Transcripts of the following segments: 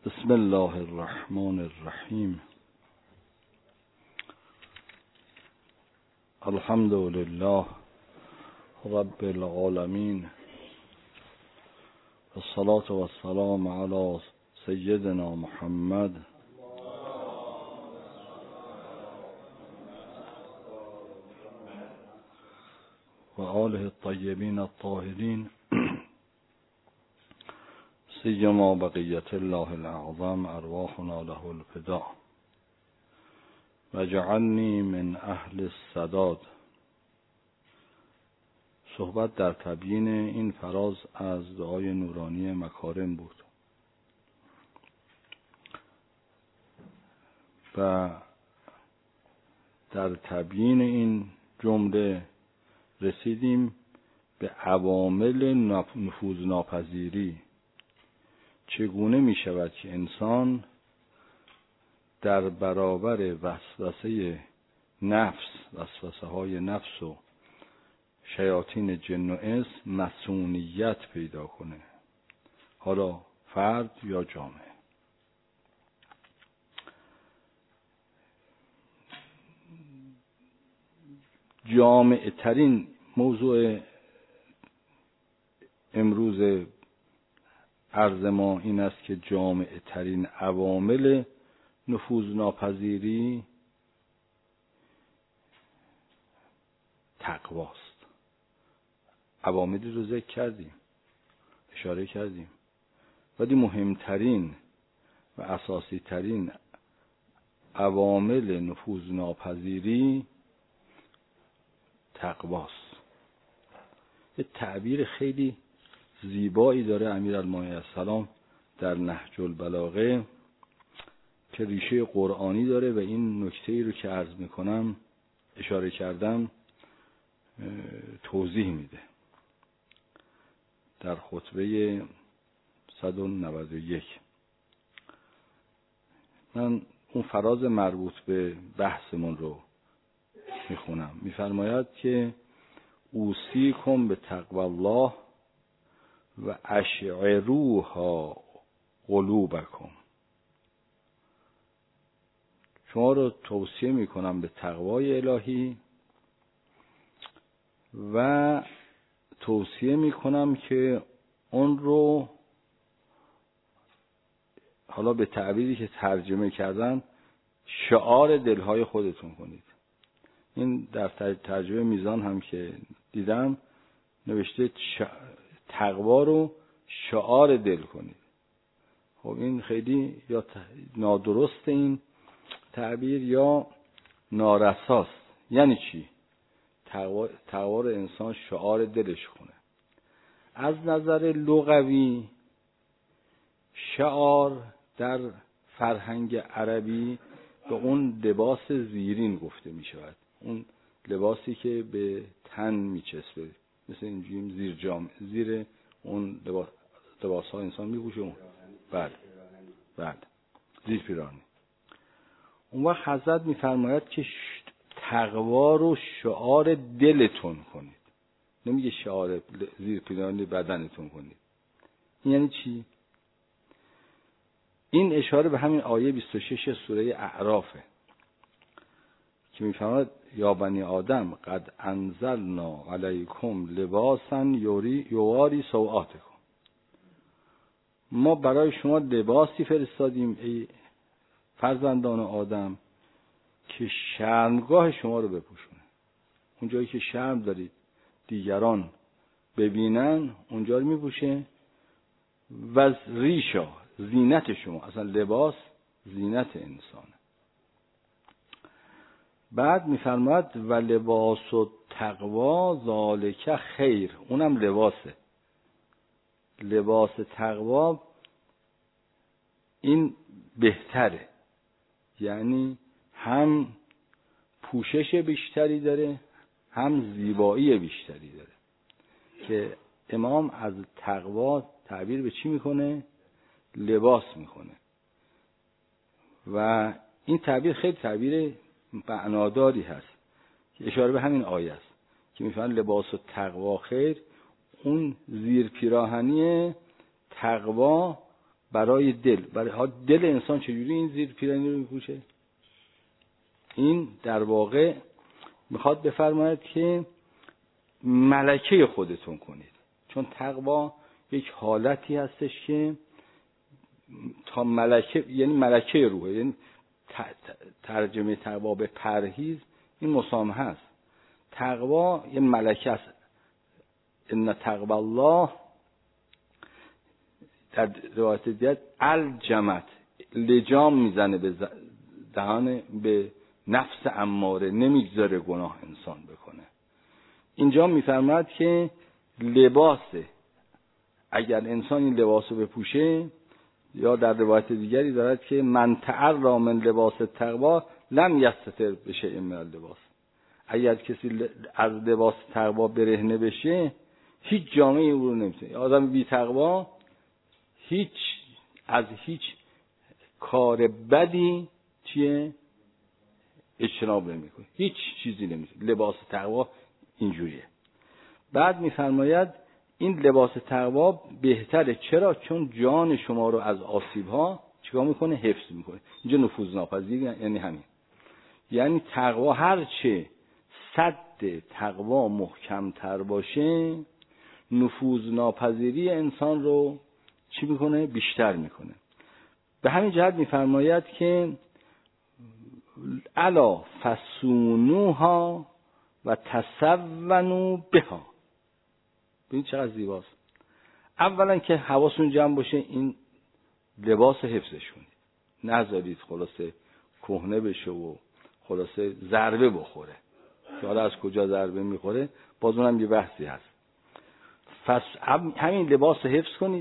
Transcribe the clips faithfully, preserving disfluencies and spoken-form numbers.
بسم الله الرحمن الرحیم. الحمد لله رب العالمین، والصلاة والسلام علی سیدنا محمد و آله الطیبین الطاهرین، سیما بقیت الله الاعظم ارواحنا له الفداء و جعلنی من اهل السداد. صحبت در تبیین این فراز از دعای نورانی مکارم بود و در تبیین این جمله رسیدیم به عوامل نفوذناپذیری. چگونه می شود که انسان در برابر وسوسه نفس، وسوسه های نفس و شیاطین جن و انس مسئولیت پیدا کنه، حالا فرد یا جامعه. جامعه ترین موضوع امروز عرض ما این است که جامعه ترین عوامل نفوذناپذیری تقواست. عواملی رو ذکر کردیم، اشاره کردیم، ولی مهمترین و اساسی ترین عوامل نفوذناپذیری تقواست. یه تعبیر خیلی زیبایی داره امیرالمومنین السلام در نهج البلاغه که ریشه قرآنی داره و این نکته‌ای رو که عرض میکنم اشاره کردم توضیح میده. در خطبه صد و نود و یک من اون فراز مربوط به بحثمون رو میخونم. میفرماید که اوصیکم به تقوی الله و اشعروها قلوبکم. شما رو توصیه میکنم به تقوای الهی و توصیه میکنم که اون رو، حالا به تعبیری که ترجمه کردن، شعار دلهای خودتون کنید. این در ترجمه میزان هم که دیدم نوشته ش... تقوا رو شعار دل کنید. خب این خیلی یا نادرست این تعبیر یا نارساست. یعنی چی؟ تقوا, تقوا رو انسان شعار دلش کنه. از نظر لغوی شعار در فرهنگ عربی به اون لباس زیرین گفته می شود. اون لباسی که به تن می چسبه، مثل اینجوریم زیر جام، زیر اون لباس لباس ها انسان می پوشه. بله بله زیر پیراهنی. اون وقت حضرت می فرماید که تقوا رو شعار دلتون کنید، نمیگه شعار زیر پیراهنی بدنتون کنید. این یعنی چی؟ این اشاره به همین آیه بیست و شش سوره اعرافه که میفرماید یا بنی آدم قد انزلنا علیکم لباسا یوری یواری سوآتکم. ما برای شما لباسی فرستادیم ای فرزندان آدم که شرمگاه شما رو بپوشونه. اون جایی که شرم دارید دیگران ببینن اونجا رو میپوشه. و ریشا زینت شما، اصلا لباس زینت انسانه. بعد میفرماید و لباس و تقوا ذالک خیر. اونم لباسه. لباس تقوا این بهتره، یعنی هم پوشش بیشتری داره هم زیبایی بیشتری داره. که امام از تقوا تعبیر به چی میکنه؟ لباس میکنه. و این تعبیر خیلی تعبیر معناداری هست که اشاره به همین آیه است که میفهمن لباس و تقوا خیر. اون زیر پیراهنی تقوا برای دل، برای دل انسان چجوری این زیر پیرنی رو میپوشه؟ این در واقع میخواد بفرماید که ملکه خودتون کنید، چون تقوا یک حالتی هستش که تا ملکه، یعنی ملکه روحه، یعنی ترجمه تقوا به پرهیز این مسامحه است. تقوا یه ملکه است. ان تقوا الله در روایت دیگر الجمت، لجام میزنه به دهان به نفس اماره، نمیگذاره گناه انسان بکنه. اینجا میفرماید که لباسه، اگر انسان این لباس رو بپوشه، یا در روایت دیگری دارد که من تعرّا من لباس تقوا لم یستتر بشیء من اللباس، اگر کسی از لباس تقوا برهنه بشه هیچ جامعه او رو نمیتونه. آدم بی تقوا هیچ از هیچ کار بدی چیه اجتناب نمیکنه، هیچ چیزی نمیتونه. لباس تقوا اینجوریه. بعد میفرماید این لباس تقوا بهتره. چرا؟ چون جان شما رو از آسیب‌ها چیکار میکنه؟ حفظ میکنه. اینجا نفوذ ناپذیر یعنی همین، یعنی تقوا هر چه سد تقوا محکم‌تر باشه، نفوذ ناپذیری انسان رو چی میکنه؟ بیشتر میکنه. به همین جهت میفرماید که الا فسونوها و تسونوا بها. ببین چقدر زیباست. اولا که حواستون جمع باشه این لباس حفظش کنید، نذارید خلاصه کهنه بشه و خلاصه ضربه بخوره، که حالا از کجا ضربه میخوره باز اونم یه بحثی هست. پس همین لباس حفظ کنید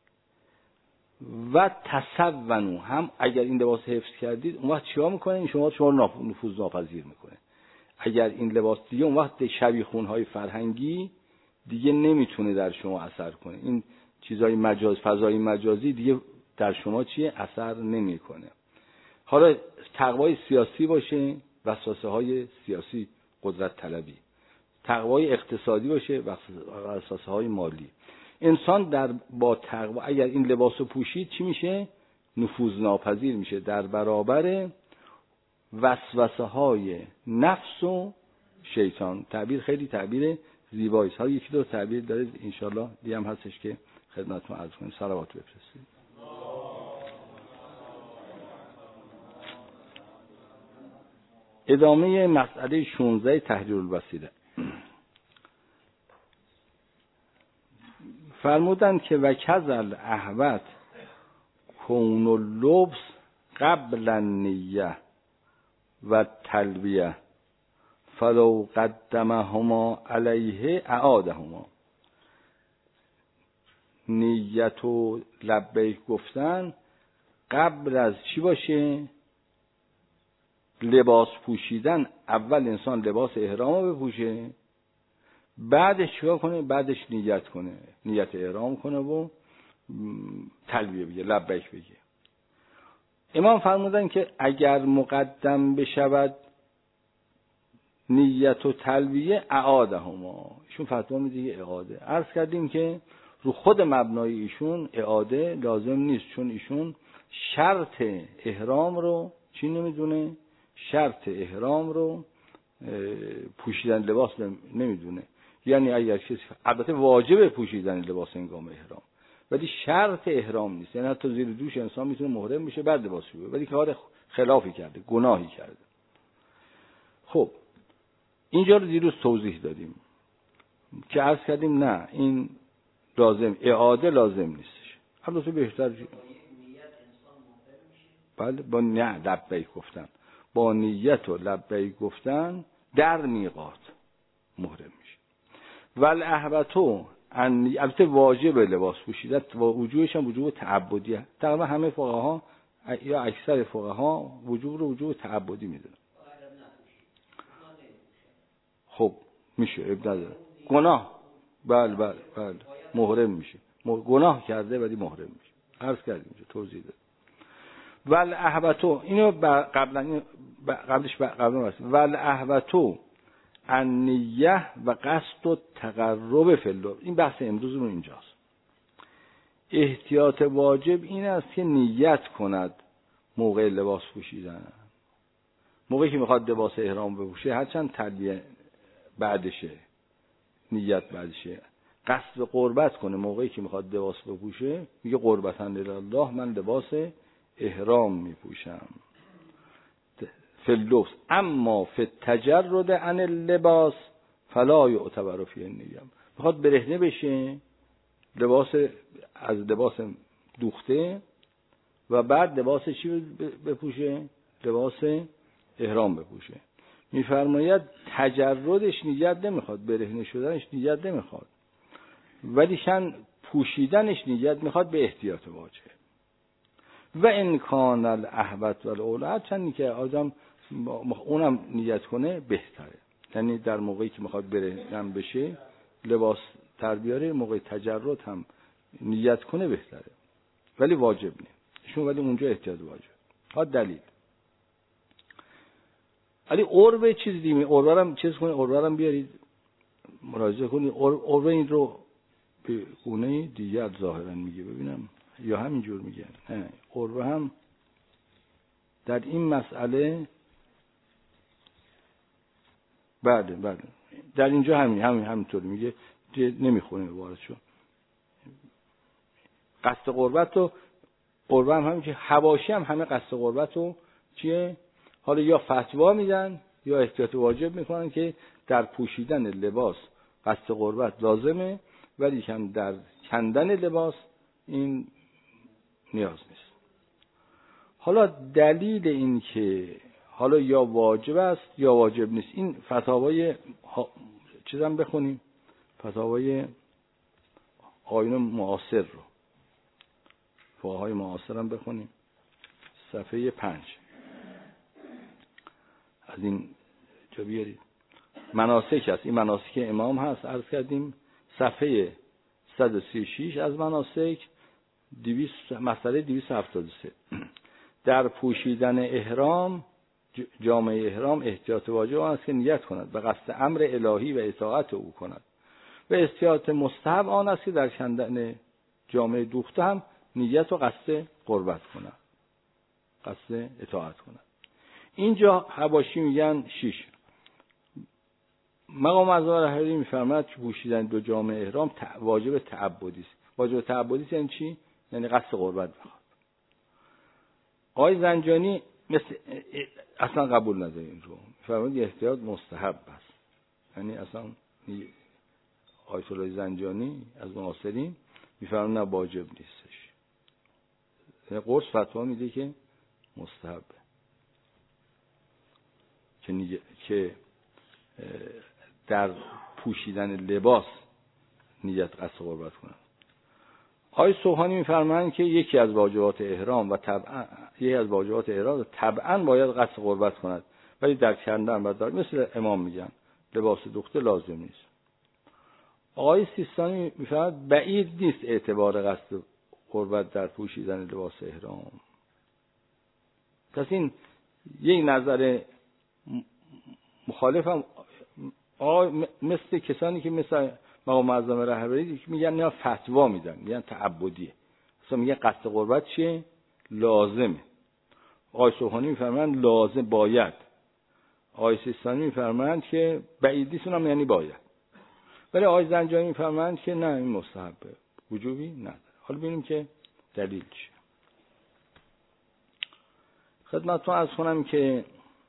و تسونوا، هم اگر این لباس حفظ کردید اون وقت چیکار میکنه؟ این شما شما نفوذ ناپذیر میکنه. اگر این لباس دیگه، اون وقت شبیخونهای فرهنگی دیگه نمیتونه در شما اثر کنه. این چیزای مجاز، فضای مجازی دیگه در شما چیه؟ اثر نمیکنه. حالا تقوای سیاسی باشه، وسوسه های سیاسی، قدرت طلبی. تقوای اقتصادی باشه، وسوسه های مالی. انسان در با تقوا اگر این لباسو پوشید چی میشه؟ نفوذ ناپذیر میشه در برابر وسوسه های نفس و شیطان. تعبیر خیلی تعبیر زیبایی است. یکی دو تعبیر داره ان شاء الله دیگه هم هستش که خدمتتون عرض کنیم. صلوات بفرستید. ادامه مسئله شانزده تحریر الوسیله. فرمودن که وکذل احوت کون اللبس قبل النیه و تلبیه فلو قدمهما علیه اعادهما. نیت و لبیک گفتن قبل از چی باشه؟ لباس پوشیدن. اول انسان لباس احرام رو بپوشه، بعدش چیکار کنه؟ بعدش نیت کنه، نیت احرام کنه و تلبیه بگه، لبیک بگه. امام فرمودن که اگر مقدم بشود نیت و تلبیه اعادهما، ایشون فتوا میده اعاده. عرض کردیم که رو خود مبنای ایشون اعاده لازم نیست، چون ایشون شرط احرام رو چی نمیدونه؟ شرط احرام رو پوشیدن لباس نمیدونه. یعنی اگر کسی، البته واجب پوشیدن لباس هنگام احرام، ولی شرط احرام نیست. یعنی حتی زیر دوش انسان میتونه محرم بشه بعد لباس بپوشه، ولی کار خلافی کرده، گناهی کرده. خب اینجا رو دیروز توضیح دادیم که عرض کردیم نه، این لازم، اعاده لازم نیستش. البته بهتر جی... بله با نه لبیک گفتن، با نیت و لبیک گفتن در میقات محرم میشه. ول احبتو ان، البته واجب لباس پوشیدن و وجوبش هم وجوب تعبدیه. تقریبا همه فقها یا اکثر فقها وجوب رو وجوب تعبدی میدونن. خب میشه ابدا گناه، بله بله بله محرم میشه، گناه کرده ولی محرم میشه. عرض کردیم توضیح داد. ول احبتو، اینو قبلا قبلش قبلا واسه ول احبتو النیه و قصد و تقرب فی الله. این بحث امروز رو اینجاست. احتیاط واجب این است که نیت کند موقع لباس پوشیدن. موقعی که میخواد لباس احرام بپوشه، هرچند تلبیه بعدشه، نیت بعدشه، قصد قربت کنه. موقعی که میخواد لباس بپوشه میگه قربتاً لله، من لباس احرام میپوشم. فی اللبس اما فی التجرد عن اللباس فلا یعتبر فی النیه. میخواد برهنه بشه، لباس از لباس دوخته و بعد لباس چی بپوشه؟ لباس احرام بپوشه. میفرماید تجردش نیت نمیخواد، برهنه شدنش نیت نمیخواد، ولی شن پوشیدنش نیت میخواد به احتیاط واجب. و ان کان الاحوط و الاولی، چندی که آدم اونم نیت کنه بهتره. یعنی در موقعی که میخواد برهنه بشه لباس تر بیاره، موقع تجرد هم نیت کنه بهتره، ولی واجب نیست شون، ولی اونجا احتیاط واجب. ها دلیل علی عربه چیز دیمی، عربه هم چیز کنید، عربه هم بیارید مراجعه کنید. عربه این رو به گونه دیگر ظاهرا میگه، ببینم یا همینجور میگه. نه، عربه هم در این مسئله بله بله در اینجا همین همین همینطور میگه، نمیخونه عبارتشو. قصد قربت رو قربه هم همین که حواشی هم همه قصد قربت رو چیه؟ حالا یا فتوا میدن یا احتیاط واجب میکنن که در پوشیدن لباس قصد قربت لازمه، ولی که در کندن لباس این نیاز نیست. حالا دلیل این که حالا یا واجب است یا واجب نیست، این فتاوای چیزم بخونیم، فتاوای آیون معاصر رو، فقهای معاصر هم بخونیم، صفحه پنج از این جا بیارید. مناسک هست، این مناسک امام هست، عرض کردیم صفحه صد و سی و شش از مناسک، مسئله دویست و هفتاد و سه. در پوشیدن احرام، جامعه احرام، احتیاط واجب آن است که نیت کند به قصد امر الهی و اطاعت او کند، و احتیاط مستحب آن است که در کندن جامعه دوخته هم نیت و قصد قربت کند، قصد اطاعت کند. اینجا حواشی میگن شش. مقام اعظم رهبری میفرماید که پوشیدن دو جامعه احرام واجب تعبدی است. واجب تعبدی یعنی چی؟ یعنی قصد قربت بخواد. آقای زنجانی مثل اصلا قبول نداره این رو، میفرماید احتیاط مستحب است. یعنی اصلا آیت الله زنجانی از معاصرین میفرماید نه واجب نیستش، یعنی قرص فتوا میده که مستحبه، که نیه که در پوشیدن لباس نیت قصد قربت کنند. آقای سوحانی میفرمایند که یکی از واجبات احرام و طبعا یکی از واجبات احرام طبعا باید قصد قربت کند، ولی در کندن و در مثل امام میگن لباس دوخته لازم نیست. آقای سیستانی میفرماید بعید نیست اعتبار قصد قربت در پوشیدن لباس احرام. پس این یک نظر مخالف هم آقای مثل کسانی که مثل مقام اعظم رهبری میگن نه فتوا میدن، میگن تعبدیه، اصلا میگن قصد قربت چیه؟ لازمه. آقای سوحانی میفرمایند لازم باید. آقای سیستانی میفرمایند که بعیدیشون هم یعنی باید، ولی آقای زنجانی میفرمایند که نه این مستحبه، وجوبی نداره. حالا ببینیم که دلیل چیه. خدمتتون عرض کنم که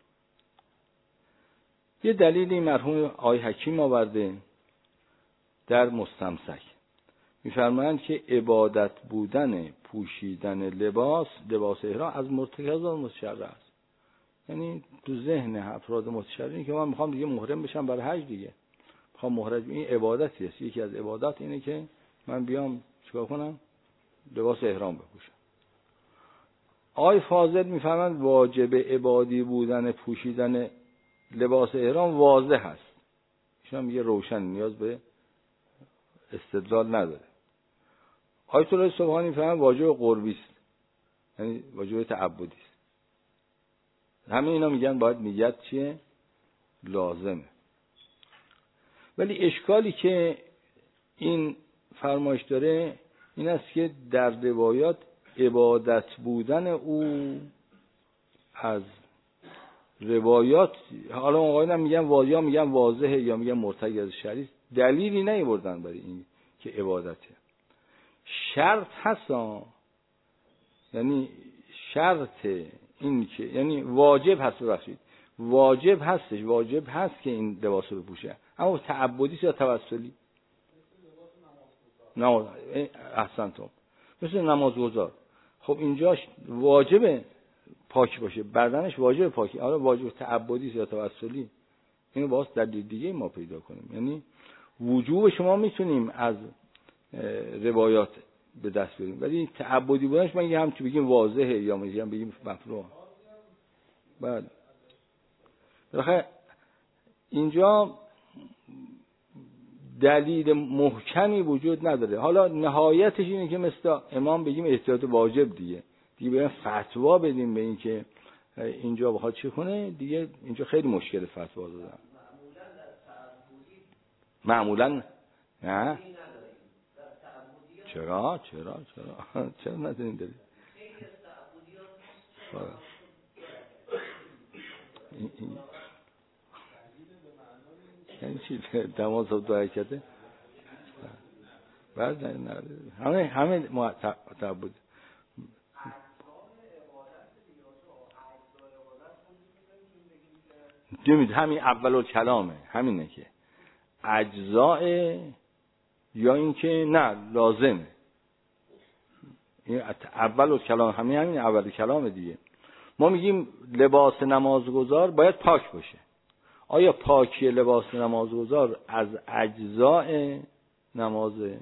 یه دلیلی مرحوم آقای حکیم آورده در مستمسک، میفرمایند که عبادت بودن پوشیدن لباس لباس احرام از مرتکزات متشرع است. یعنی تو ذهن افراد متشرعی که من میخوام دیگه محرم بشم برای حج، دیگه میخوام محرم، این عبادتی است. یکی از عبادات اینه که من بیام چیکار کنم؟ لباس احرام بپوشم. آقای فاضل میفرمایند واجب عبادی بودن پوشیدن لباس احرام واضح هست. ایشون میگه روشن، نیاز به استدلال نداره. آیت الله سبحانی میفرمایند واجب قربی است، یعنی واجب تعبدی است. همه اینا میگن باید نیت چیه؟ لازمه. ولی اشکالی که این فرمایش داره این است که در روایات عبادت بودن او از روایات، حالا آقایان میگن واضحه، میگن واضحه یا میگن مرتضی از شریف، دلیلی نیاوردن برای این که عبادته. شرط هست، یعنی شرط این که یعنی واجب هست، ببخشید واجب هستش، واجب هست که این لباس رو بپوشه، اما تعبدی یا توسلی؟ نماز احسنتم، مثل نماز گذار. خب اینجاش واجبه پاک باشه، بدنش واجب پاکی، حالا واجب تعبدی یا توسلی، اینو باز در دیگه ما پیدا کنیم. یعنی وجوب شما میتونیم از روایات به دست بیاریم، ولی تعبدی بودنش من یه هم چی بگیم واضحه یا میگم بگیم مفروض. بعد بخاطر اینجا دلیل محکمی وجود نداره. حالا نهایتش اینه که مثل امام بگیم احتیاط واجب دیگه دیگه بریم فتوا بدیم به این که اینجا بخواد چی کنه دیگه، اینجا خیلی مشکل فتوا دادن. معمولا نه چرا چرا چرا چرا نداریم داریم این چی دماغ صبح دو حرکته بعد نه همه همه تعبد دمید همین اول کلامه، همینه که اجزاء یا این که نه لازمه. این اول کلام همین همین اول کلام دیگه. ما میگیم لباس نمازگزار باید پاک باشه. آیا پاکی لباس نمازگزار از اجزاء نمازه؟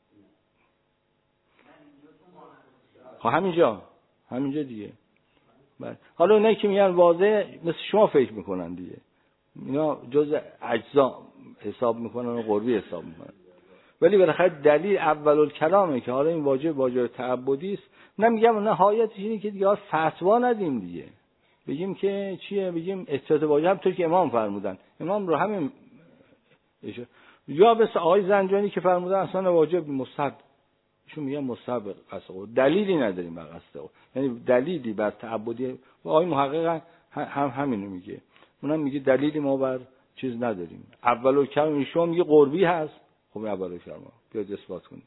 خب همینجا همینجا دیگه. حالا اونایی که میگن واضح مثل شما فکر میکنن دیگه، اینا جز اجزا حساب میکنن و قربی حساب میکنن، ولی بالاخره دلیل اول کلامه که حالا این واجب واجب تعبدی است. نمیگم نهایتش اینه که دیگه فتوا ندیم دیگه، بگیم که چیه، بگیم احتیاط واجب همونطور که امام فرمودن. امام رو همین یا مثل آقای زنجانی که فرمودن اصلا واجب مستحب، ایشون میگن مستحب قصد، دلیلی نداریم بر قصد، یعنی دلیلی بر تعبدی. و آقای محقق هم همینو میگه، اونم میگه دلیلی ما بر چیز نداریم. اول کلام ایشون میگه قربی هست، خب اول کلام بیاد اثبات کنید.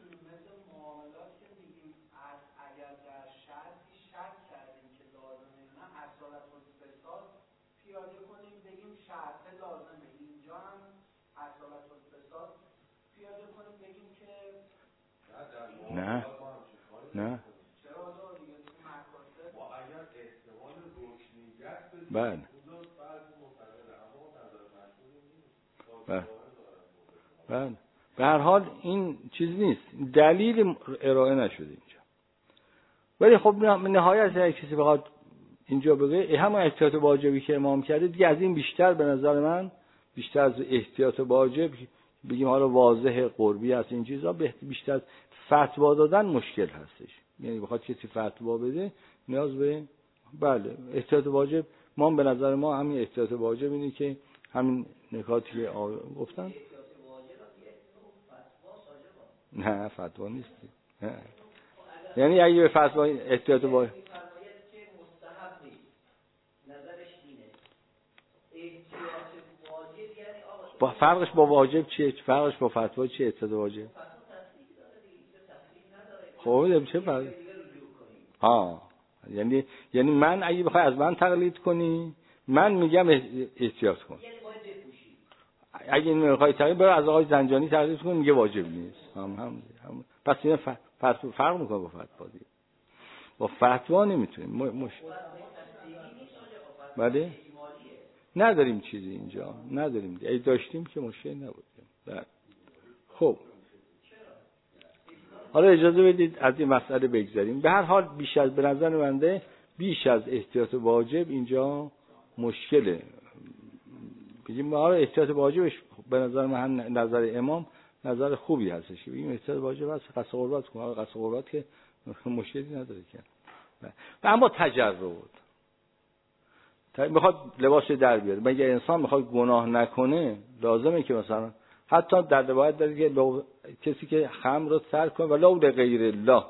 نه نه بله بله بله به هر حال این چیز نیست، دلیل ارائه نشده اینجا. ولی خب نهایت اگه کسی بخواد اینجا بگه همون احتیاط واجبی که امام کرده دیگه، از این بیشتر به نظر من بیشتر از احتیاط واجب بگیم حالا واضح قربی هست این چیزا، بیشتر فتوا دادن مشکل هستش. یعنی بخواد کسی فتوا بده نیاز به بله احتیاط واجب. ما به نظر ما همین احتیاط واجب اینه که همین نکاتی که گفتن. نه فتوا نیست، یعنی اگه به فتوا احتیاط واجب با فرقش با واجب چیه؟ فرقش با فتوا چیه؟ احتیاط واجب خب چه فرق؟ ها یعنی یعنی من اگه بخوای از من تقلید کنی من میگم احتیاط کن، اگه این میخوای تقلید برو از آقای زنجانی تقلید کن میگه واجب نیست. هم هم, هم. پس این فرق فرق میکنه با فتوا دیگه. با فتوا نمیتونیم مش بله نداریم چیزی اینجا نداریم دیگه. اگه داشتیم که مشکل نبود. بله خب حالا اجازه بدید از این مسئله بگذریم. به هر حال بیش از به نظر منده بیش از احتیاط واجب اینجا مشکله. بگیم حالا احتیاط واجبش به نظر من نظر امام نظر خوبی هستش که بگیم احتیاط واجب هست قصد قربت کن. حالا قصد قربت که مشکلی نداره که و اما تجرد میخواد لباس در بیاره. مگه انسان میخواد گناه نکنه لازمه که مثلا حتی در روایت داره که لو... کسی که خمر رو ترک کنه ولو لغیر الله،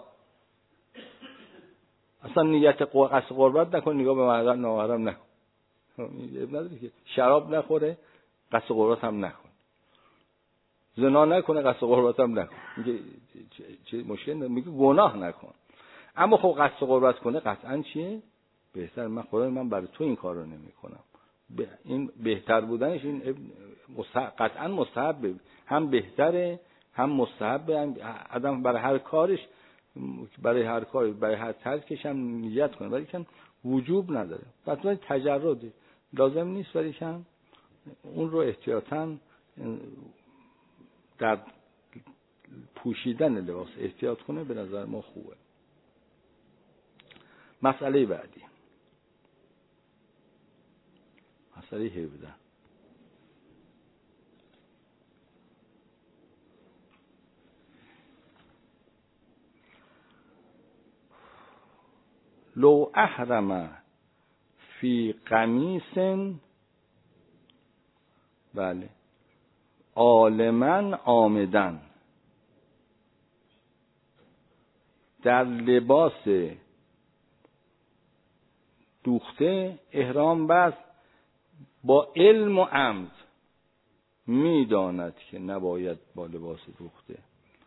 اصلا نیت قصد قربت نکن، نگاه به محرم نامحرم نکن، نداره که شراب نخوره قصد قربت هم نکن، زنا نکنه قصد قربت هم نکن، میگه چه مشکل نداره، میگه گناه نکن. اما خب قصد قربت کنه قطعا چیه بهتر، من خدای من برای تو این کار رو نمی کنم. این بهتر بودنش این قطعا مستحبه، هم بهتره هم مستحبه، هم آدم برای هر کارش برای هر کاری برای هر ترکش هم نیت کنه، ولی کن وجوب نداره. مثلا تجرد لازم نیست، ولی کن اون رو احتیاطاً در پوشیدن لباس احتیاط کنه، به نظر ما خوبه. مسئله بعدی، مسئله هفده. لو احرم فی قمیص، بله، عالماً عامداً، در لباس دوخته احرام بست با علم و عمد، میداند که نباید با لباس دوخته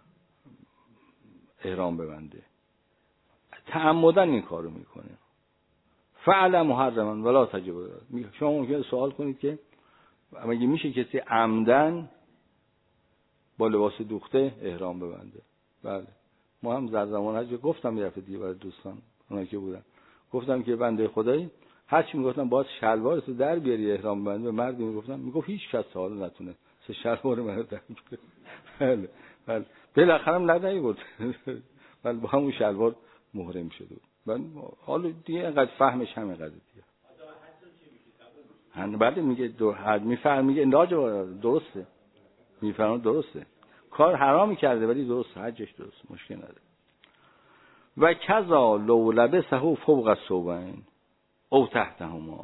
احرام ببنده، تعمدن این کارو میکنه، فعل محرما ولا تجب. شما ممکنه سوال کنید که مگه میشه کسی عمدن با لباس دوخته احرام ببنده؟ بله، ما هم در زمان حج گفتم یه دفعه دیگه برای دوستان اونایی که بودن، گفتم که بنده خدایی هر چی میگفتم باید شلوارت رو در بیاری احرام ببندی، به مردی میگفتم میگفت هیچ کس تا حالا نتونه سه شلوار منو در بیاره. بله بله، بالاخره هم ندایی بود ولی با همون شلوار محرم شده بود. حالا دیگه اینقدر فهمش همین قضیه دیگه. هن بله میگه دو حد میفهم، میگه انداج درسته، میفهم درسته، کار حرامی کرده ولی درست حجش درست، مشکل نداره. و کذا لو لبسه فوق الثوبین او تحتهما.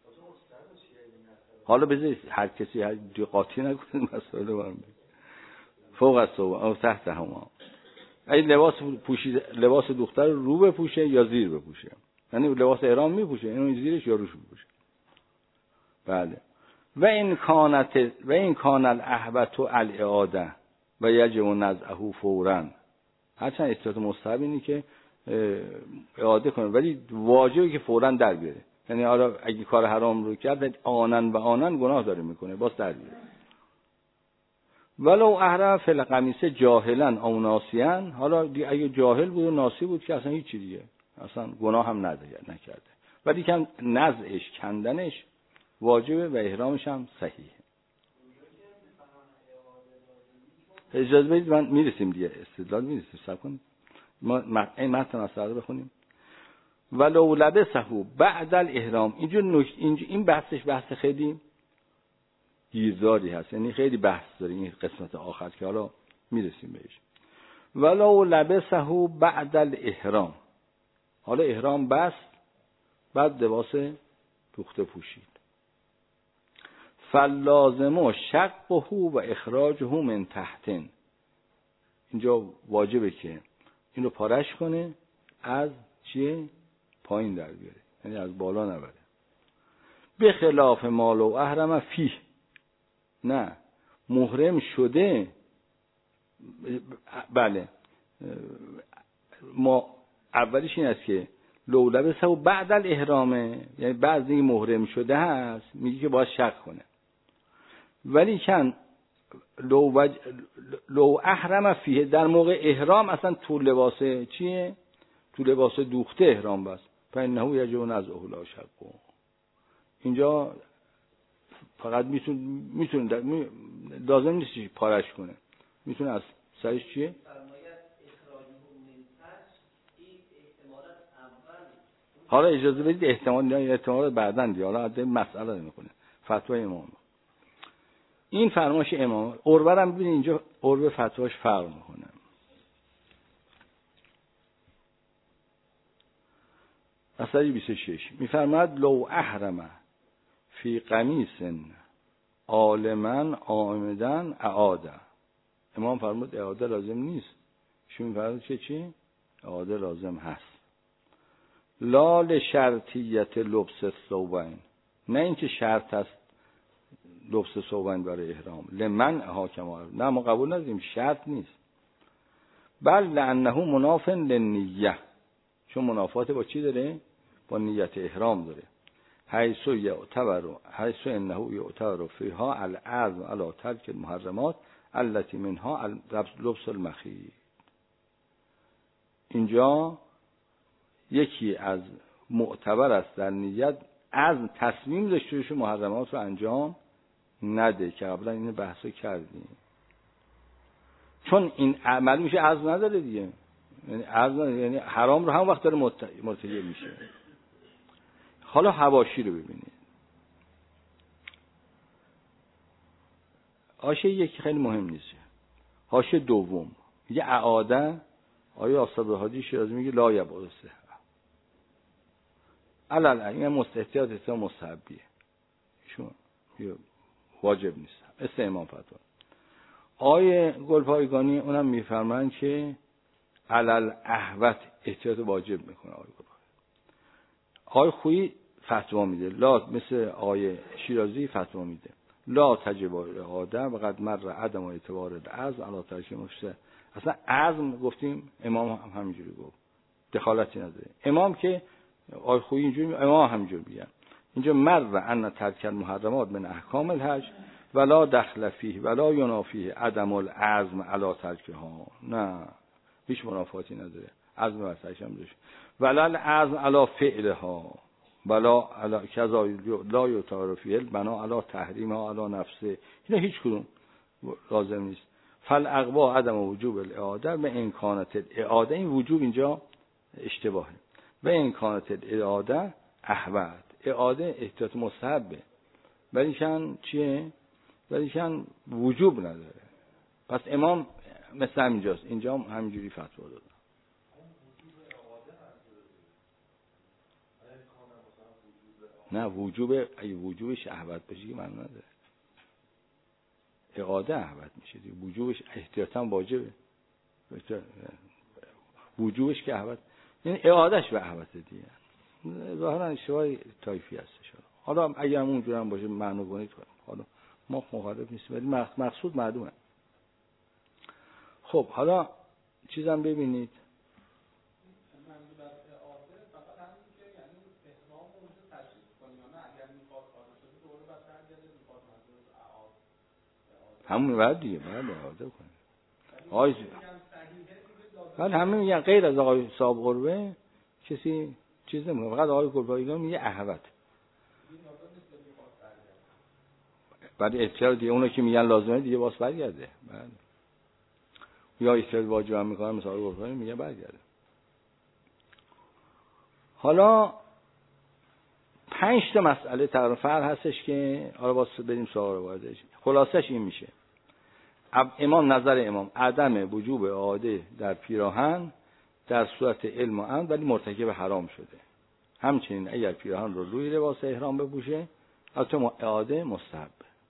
حالا بذارید هر کسی هر قاطی نکنه مسئله برام، فوق الثوبین او تحتهما، این لباس پوشید لباس دختر رو بپوشه یا زیر بپوشه، یعنی لباس احرام میپوشه اینو زیرش یا روش بپوشه. بله. و این کانت و این کان الاحبت الاعاده و یجب نزعه فورا، هرچند احتیاط مستحب اینه که اعاده کنه ولی واجبه که فورا در بیاره، یعنی حالا اگه کار حرام رو کرد آنن و آنن گناه داره میکنه باز در بیاره. ولو احرم فی القمیص جاهلا او ناسیا، حالا اگه جاهل بود و ناسی بود که اصلا هیچ چیزیه، اصلا گناه هم نکرده، ولی که نزعش کندنش واجبه و احرامش هم صحیحه. اجازه بدید من میرسیم دیگه، استدلال میرسیم، صبر کنید ما این متن اصلا بخونیم. ولو لبسه بعد الاحرام، اینجا نکته اینجا این بحثش بحث خیلی گیرداری هست، یعنی خیلی بحث داره این قسمت آخر که حالا میرسیم بهش. ولو لبسه بعد الاحرام، حالا احرام بست بعد لباس دوخته پوشید، فلازمه شقه و اخراجه من تحتن، اینجا واجبه که این رو پارش کنه از چیه پایین در بیاره، یعنی از بالا نبره. به خلاف ما لو احرم فیه، نه محرم شده، بله ما اولیش این است که لو لبسه و بعد الاحرامه، یعنی بعد اینکه محرم شده هست میگه که باید شق کنه، ولی کن لو, وج... لو احرم فیه، در موقع احرام اصلا تو لباس چیه تو لباس دوخته احرام بست، فانه یجب نزعه لا شق، اینجا فقط میتونه میتونه می... لازم نیست پارش کنه، میتونه از سرش چیه حالا اجازه بدید احتمال نه احتمال بعدن دی، حالا عده مسئله نمیکنه. فتوای امام این فرمایش امام عروه هم ببینید اینجا عروه فتواش فرق میکنه. اصلی بیست و شش میفرماد لو احرم فی قمیص عالما آمدن اعاده. امام فرمود اعاده لازم نیست، شون فرمود که چی؟ اعاده لازم هست. لا لشرطیت لبس الثوبین، نه اینکه شرط است لبس ثوبین برای احرام، لمن حاکم، نه ما قبول نداریم شرط نیست. بل لانه مناف للنیه، چون منافات با چی داره؟ با نیت احرام داره. حیث یعتبر حیث انه یعتبر فیها العزم علی ترک المحرمات التي منها لبس المخیط. اینجا یکی از معتبر است در نیت عزم تصمیم داشته باشه محرمات رو انجام نده، که قبلا این بحثو کردیم. چون این عمل میشه عزم نداره دیگه، یعنی عزم یعنی حرام رو هم وقت داره مرتکب میشه. حالا حواشی رو ببینید. حاشیه یکی خیلی مهم نیست. حاشیه دوم میگه اعاده، آیا اصحاب حدیث شیرازی میگه لا یبعث علل، این مستحتیات اسلام مستحبیه، شون واجب نیست، مثل امام فتوا. آیه گلپایگانی اونم میفرمایند که علل احوت احتیاط واجب میکنه. آیه گلپایگانی آیه خویی فتوا میده، لا مثل آیه شیرازی فتوا میده لا تجب آدم و قد مر عدم اعتبار العزم علی ترک مفسد. اصلا عزم گفتیم امام هم همینجوری گفت، دخالتی نداره. امام که آیه خویی اینجوری، امام همینجوری میگن. اینجا مر ان ترک المحرمات من احکام الحج ولا دخل فیه ولا ینافیه عدم العزم علی ترکها. نه هیچ منافاتی نداره، عزم واسش هم داشت. ولا العزم علی فعلها ولا علی کذا لا یتعارفیه بنا علی تحریمها علی نفسه. اینا هیچ کدوم لازم نیست. فالاقوا عدم وجوب الاعاده و امکانات الاعاده، این وجوب اینجا اشتباهه، و امکانات الاعاده احوت. اعاده احتیاط مستحبه ولیکن چیه؟ ولیکن وجوب نداره. پس امام مثل همینجاست، اینجا هم همینجوری فتوا داده. نه وجوب، اگه وجوبش احوت بشه که من نداره، اعاده احوت میشه دیگه. وجوبش احتیاطاً واجبه، وجوبش که احوت، یعنی اعادهش به احوت دیگه. ظاهرا اشتباه طایفی هستش. حالا اگه هم اونجوری هم باشه معنی کنید، حالا ما مخالف نیستیم ولی مقصود معلومه. خب حالا چیزم ببینید، همون بعد دیگه بعد اعاده کنه. آیز بعد همه میگن غیر از آقای صاحب قربه کسی چیز نمیگه، فقط آقای قربانی میگه احوت. بعد احتیاط دیگه اونا که میگن لازمه دیگه باز برگرده. بعد یا احتیاط واجب هم میکنن مثلا آقای قربانی میگه برگرده. حالا پنج تا مسئله تقریبا فرق هستش که حالا واسه بریم سوال رو واردش. خلاصش این میشه: امام نظر امام عدم وجوب اعاده در پیراهن در صورت علم و عمد ولی مرتکب حرام شده. همچنین اگر پیراهن رو روی لباس احرام بپوشه البته اعاده مستحب.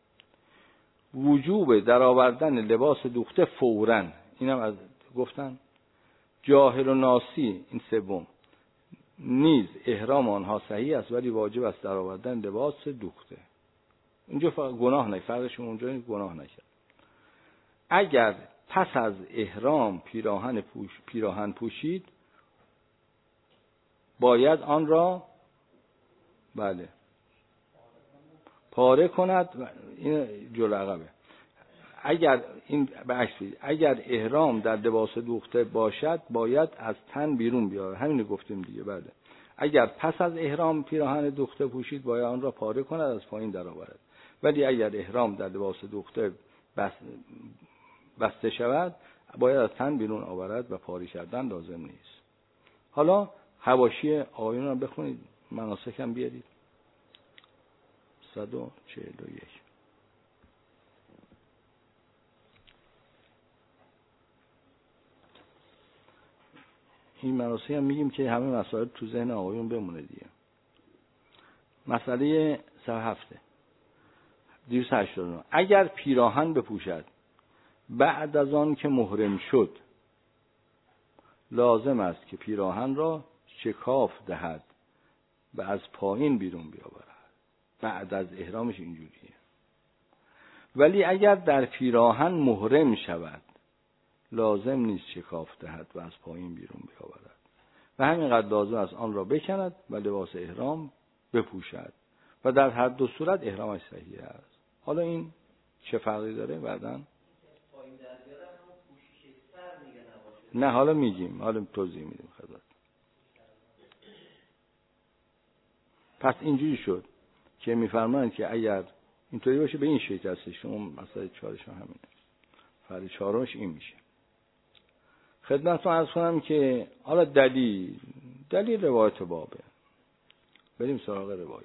وجوب در آوردن لباس دوخته فوراً، اینم از گفتن جاهل و ناسی، این سوم نیز احرام آنها صحیح است ولی واجب است در آوردن لباس دوخته. اینجا فقط گناه نه، فرقشون اونجا گناه نکرد. اگر پس از احرام پیراهن پوش پیراهن پوشید باید آن را بله پاره کند. این جلو عقبه. اگر این به عکس، اگر احرام در لباس دوخته باشد باید از تن بیرون بیاره. همین گفتیم دیگه. بله اگر پس از احرام پیراهن دوخته پوشید باید آن را پاره کند، از پایین در آورد. ولی اگر احرام در لباس دوخته بس بسته شود باید از تن بیرون آورد و پاره کردن لازم نیست. حالا حواشی آیون رو بخونید، مناسک هم بیارید. صد و چهل و یک. این مناسک هم میگیم که همه مسائل تو ذهن آقایون بمونه دیگه. مسئله صفحه هفته: دویست و هشتاد و نه اگر پیراهن بپوشد بعد از آن که محرم شد، لازم است که پیراهن را شکاف دهد و از پایین بیرون بیاورد. بعد از احرامش اینجوریه. ولی اگر در پیراهن محرم شود، لازم نیست شکاف دهد و از پایین بیرون بیاورد و همینقدر لازم است آن را بکند و لباس احرام بپوشد و در هر دو صورت احرامش صحیح است. حالا این چه فرقی داره بعدن؟ نه حالا میگیم، حالا توضیح میدیم خدمت. پس اینجوری شد که میفرمایند که اگر اینطوری باشه به این شکل هست. شما مثلا چهارش همینه، فرض چهارمش این میشه. خدمتتون عرض کنم که حالا دلیل دلیل روایت بابه. بریم سراغ روایت.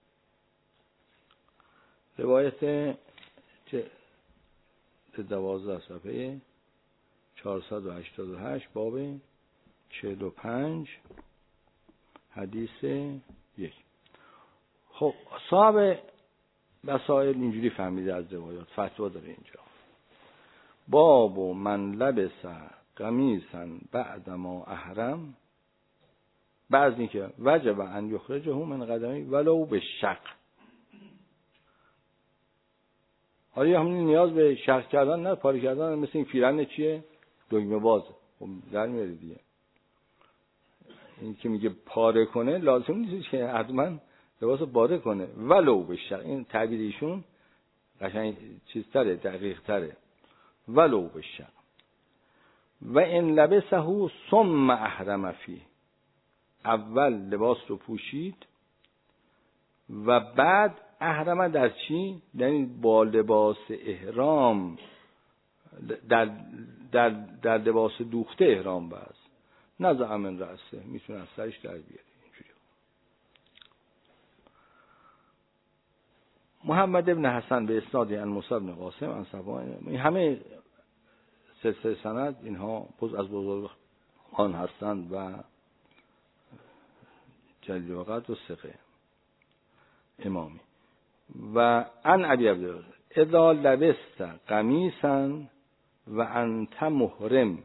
روایت چه دوازده صفحه چهارصد و هشتاد و هشت باب چهل و پنج حدیث یک. خب صاحب مسائل اینجوری فهمیده از روایات، فتوا داره اینجا. باب من لبس قمیصا بعد ما احرم، بعض اینکه وجب ان یخرجه من قدمی ولو به شق. آیا همین نیاز به شق کردن نه پاره کردن، مثل این پیرن چیه؟ دگمه باز. خب در میاره دیگه. این که میگه پاره کنه لازم نیست که حتما لباس پاره کنه ولو به شق. این تعبیر ایشون قشنگ چیزتره، دقیق تره. ولو به شق و ان لبسه ثم احرم فیه، اول لباس رو پوشید و بعد احرم در چی؟ یعنی با لباس احرام در در در لباس دوخته احرام بست. نزع من رأسه، میتونه از سرش در بیاره. اینجوری. محمد ابن حسن به اسناد عن موسی بن قاسم عن صفوان، این همه سلسله سند اینها باز از بزرگان هستند و جلیل وقت و ثقه امامی. و ان ابی عبدالله اذا لبست قمیصا و انت محرم،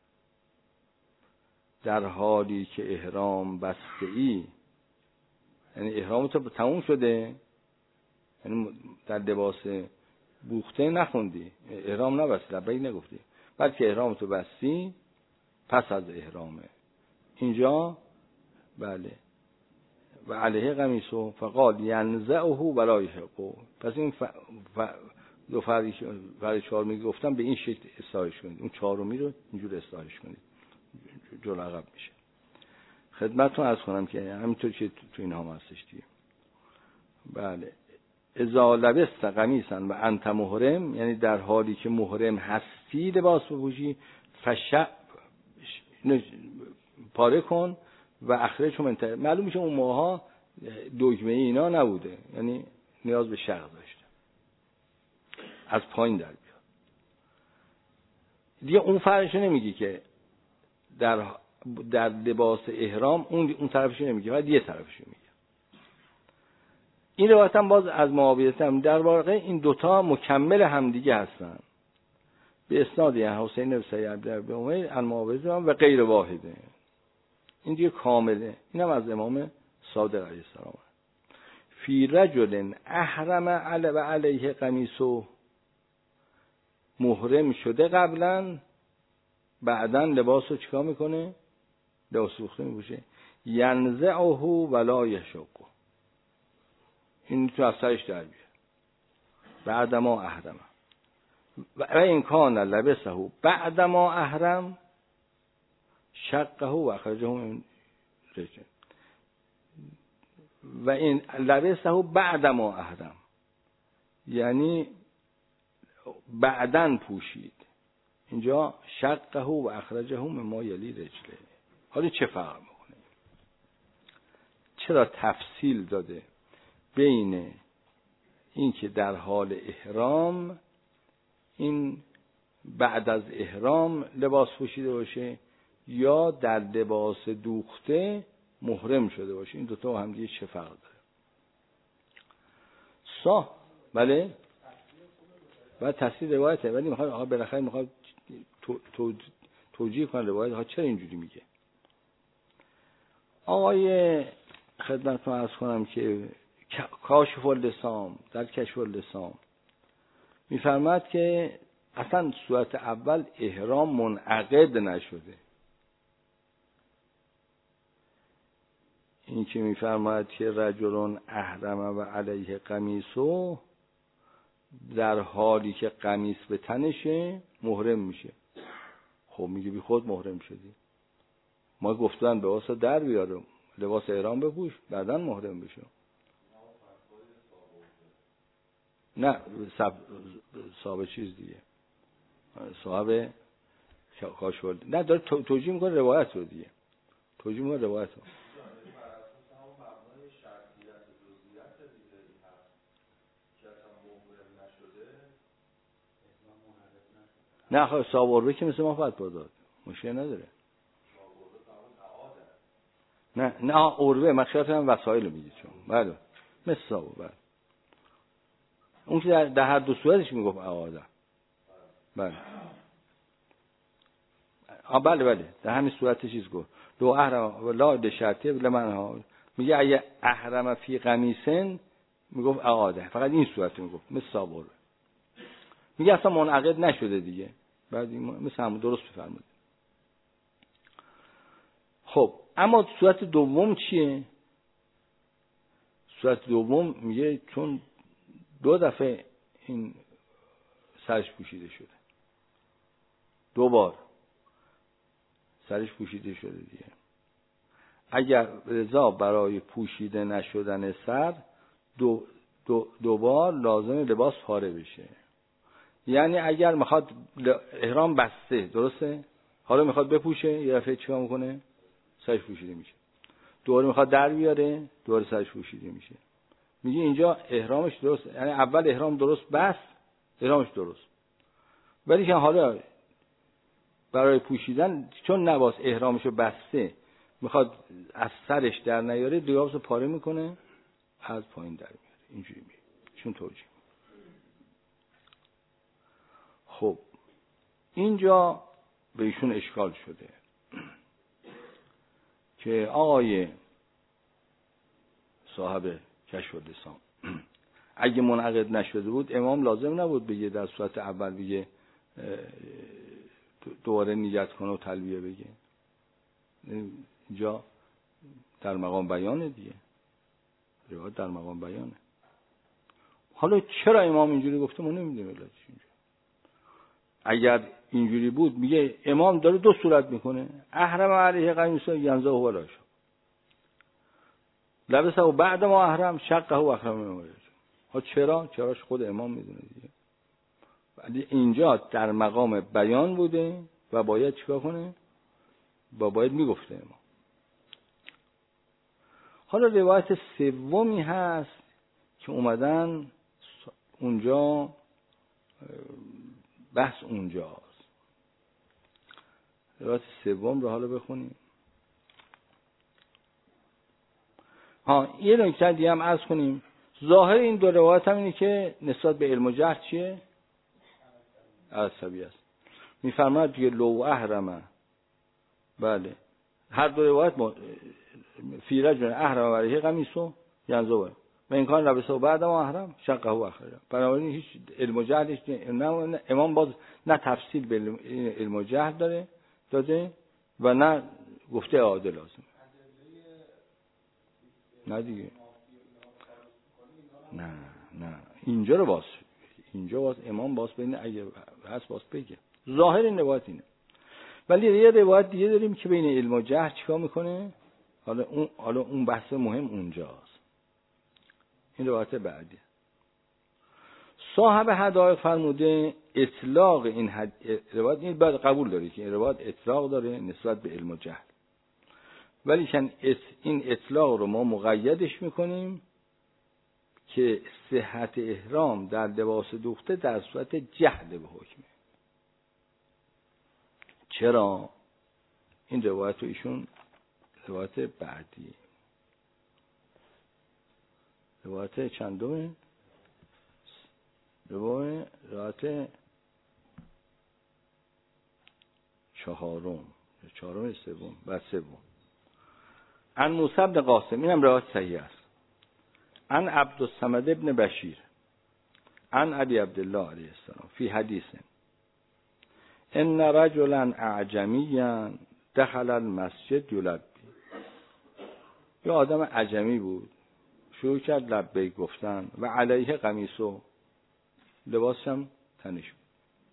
در حالی که احرام بسته ای، یعنی احرام تو تموم شده، یعنی در لباس بوخته نخوندی، احرام نبستی، لبیک نگفتی، بلکه احرام تو بستی پس از احرامه. اینجا بله و علیه قمیصو فقال ینزعه ولا یحقه. پس این ف... ف... دو فرقی فرق چهار می گفتم به این شکل اصلاحش کنید، اون چهارمی رو اینجور اصلاحش کنید، جلو عقب میشه. خدمتتون عرض کنم که همینطور که تو این هم هستش دیگه. بله اذا لبست قمیصا و انت محرم، یعنی در حالی که محرم هستی لباس بپوشی، فشع پاره کن و اخرج من ت... معلوم میشه اون موقع دگمه اینا نبوده، یعنی نیاز به شق داشته، از پایین در بیاد دیگه. اون فرقشو نمیگی که در در لباس احرام اون اون طرفشو نمیگی، فقط یه طرفشو میگی. این روایت هم باز از معاویه هم در واقع این دوتا مکمل همدیگه هستن. به اسناد حسین بن سعید بن عمر عن معاویه و غیر واحده. این دیگه کامله. اینم از امام صادق علیه السلام. فی رجل احرم علی و علیه قمیصو، محرم شده قبلا، بعدن لباس رو چیکار میکنه؟ لباس سوخته میپوشه. ینزعه ولا یشقه، این تو از سرش در بیاره. بعد ما احرم و این کان لبسه بعد ما احرم شقه و اخرجه من رجل و این لبسه بعد ما احرم، یعنی بعدن پوشید. اینجا شقه و اخرجه مما یلی رجله. حالا چه فرق میکنه؟ چرا تفصیل داده بین این که در حال احرام این بعد از احرام لباس پوشیده باشه یا در لباس دوخته محرم شده باشه؟ این دوتا هم دیگه چه فرق داره؟ صح بله بعد تصحیح روایته، ولی میخواد آقا بالاخره میخواد تو تو توجیه کنه روایت ها چرا اینجوری میگه. آقای خدمتتون عرض کنم که کاشف اللسام در کشف اللسام میفرماد که اصلا صورت اول احرام منعقد نشده. این که میفرماد که رجلون احرم و علیه قمیصو، در حالی که قمیص به تنشه محرم میشه. خب میگه بی خود محرم شدی. ما گفتن به واسه در بیارم لباس احرام بپوش بعدن محرم بشه. نه صاحب صاحب چیز دیگه، صاحب کاشف نه داره توجیه میکنه روایت رو دیگه، توجیه میکنه روایت رو. نه خب صاحب که مثل ما فتوا داد مشکل نداره. نه نه عروه من خیالم وسایل میگه چون بله مثل صاحب بله اون که در, در هر دو صورتش میگفت اعاده. بله آ بله بله در همین صورت چیز گفت دو احرم لا به شرطه لمن ها، میگه اگه احرم فی قمیصن میگفت اعاده، فقط این صورت میگفت مثل صاحب. میگه اصلا منعقد نشده دیگه. بعد مثل هم درست بفرمایید. خب اما صورت دوم چیه؟ صورت دوم میگه چون دو دفعه این سرش پوشیده شده، دو بار سرش پوشیده شده دیگه، اگر رضا برای پوشیده نشدن سر دو دو دوبار لازم لباس پاره بشه. یعنی اگر میخواد احرام بسته درسته، حالا میخواد بپوشه یه دفعه چیکار میکنه؟ سرش پوشیده میشه. دوباره میخواد در بیاره دوباره سرش پوشیده میشه. میگه اینجا احرامش درست، یعنی اول احرام درست بست، احرامش درست، ولی که حالا برای پوشیدن چون نباس احرامشو بسته میخواد از سرش در نیاره لیباسو پاره میکنه از پایین در میاره. اینجوری میگه چون توجیه. خب اینجا به ایشون اشکال شده که آقای صاحب کشف اللسان اگه منعقد نشده بود امام لازم نبود بگه در صورت اول بگه دوباره نیت کنه و تلبیه بگه. اینجا در مقام بیانه دیگه، روایت در مقام بیانه. حالا چرا امام اینجوری گفته ما نمیدونیم علتش. اینجا اگر اینجوری بود میگه امام داره دو صورت میکنه، احرم علیه قمیص ینزه هو لا شب لبسه و بعد ما احرم شقه و اخرم نمایش. ها چرا؟ چراش خود امام میدونه دیگه. ولی اینجا در مقام بیان بوده و باید چیکار کنه؟ با باید میگفته امام. حالا روایت سومی هست که اومدن اونجا بحث اونجاست. روایت سوم رو حالا بخونیم. ها یه نکته دیگه هم عرض کنیم. ظاهر این دو روایت هم اینه که نسبت به علم و جهل چیه؟ عصبی است. میفرماید دیگه لو احرمه، بله هر دو روایت م... فی رجل احرم و علیه قمیصو ینزه و این کار لبسه و بعد ما احرم شقه و اخرم. بنابراین هیچ علم و جهلش نه امام باز نه تفصیل به علم و جهل داره داده و نه گفته عادل لازم. نه دیگه نه نه اینجا رو باز اینجا باز امام باز بین اگه هست باز بگه. ظاهر این روایت اینه. ولی یه روایت دیگه داریم که بین علم و جهل چیکار میکنه. حالا اون حالا اون بحث مهم اونجاست. این روایت بعدی. صاحب هدایق فرموده اطلاق این حد... روایت این بعد قبول داره که این روایت اطلاق داره نسبت به علم و جهل، ولی چون این اطلاق رو ما مقیدش میکنیم که صحت احرام در لباس دوخته در صورت جهل به حکمه. چرا؟ این روایت رو ایشون روایت بعدی روایت چندمه؟ روایت روایت چهارم چهارم سوم و سوم عن موسی بن قاسم، اینم روایت صحیح است. عن عبدالصمد ابن بشیر عن ابی عبدالله علیه السلام فی حدیث ان رجلا اعجمیا دخل المسجد یلبی. یه آدم عجمی بود، شروع کرد لبیک گفتن و علیه قمیص و لباسش هم تنش بود.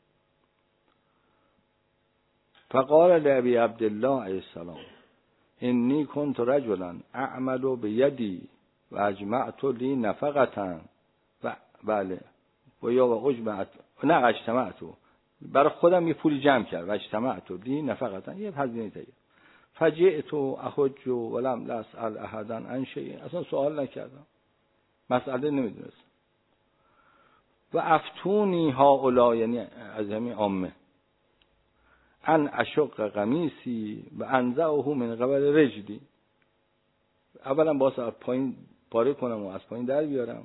فقال لابی عبدالله علیه السلام انی کنت رجلا اعمل بیدی و اجمعت لی نفقتا و بله و یا و اجمعت نه اجتمعتو، برای خودم یه پولی جمع کرد و اجتمعت لی نفقتا، یه هزینه دیگه. فجئت احج ولم اسال احدا عن شیء، اصلا سوال نکردم، مسئله نمیدونستم. و افتونی هؤلاء، یعنی از همین عامه، ان اشق قمیصی و انزعه من قبل رجلی، اولا واسه از پایین پاره کنم و از پایین در بیارم.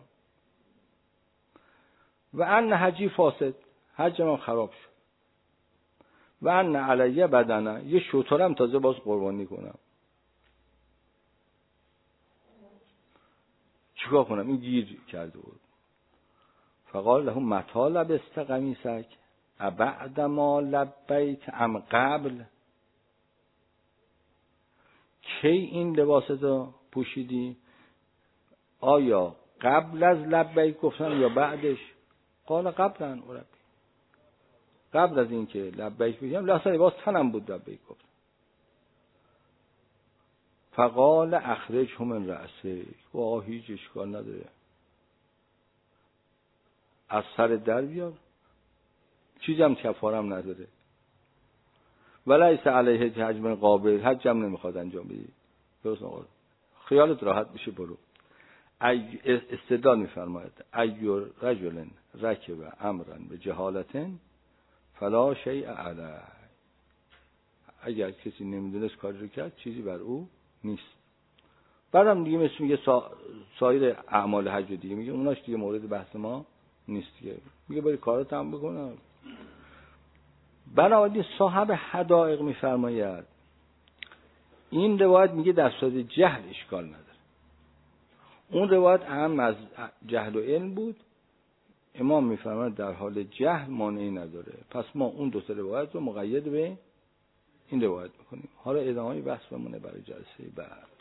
و ان حجی فاسد، حجم خراب شد. و ان علیه بدنه، یه شترم تازه باز قربانی کنم. چیکار کنم؟ این گیر کرده بود. فقال له متى لبست قمیصک بعد ما لبیت ام قبل، کی این لباستو پوشیدی؟ آیا قبل از لبیک گفتن یا بعدش؟ قال قبلا عربی، قبل از این که لبیک بگم لحظه لباس تنم بود لبیک گفتم. فقال اخرجه من رأسک، و هیچ اشکال نداره، از سر در بیار، چیزی هم کفارم نداره. ولیس علیه حجم قابل، حجم نمیخواد انجام بدی، خیالت راحت بشه برو. استدلال میفرماید ایو رجل رکب امرا به جهالتن فلا شیء علیه، اگر کسی نمیدونست کاری رو کرد چیزی بر او نیست. بعدم دیگه مثل میگه سا... سایر اعمال حج دیگه میگه اوناش دیگه مورد بحث ما نیست دیگه، میگه بری کارات هم بکنم. بنابراین صاحب حدائق میفرماید این روایت میگه در صورت جهل اشکال نداره، اون روایت اهم از جهل و علم بود. امام میفرماید در حال جهل مانعی نداره، پس ما اون دو تا روایت رو مقید به این روایت میکنیم. حالا ادامه بحث بمونه برای جلسه بعد.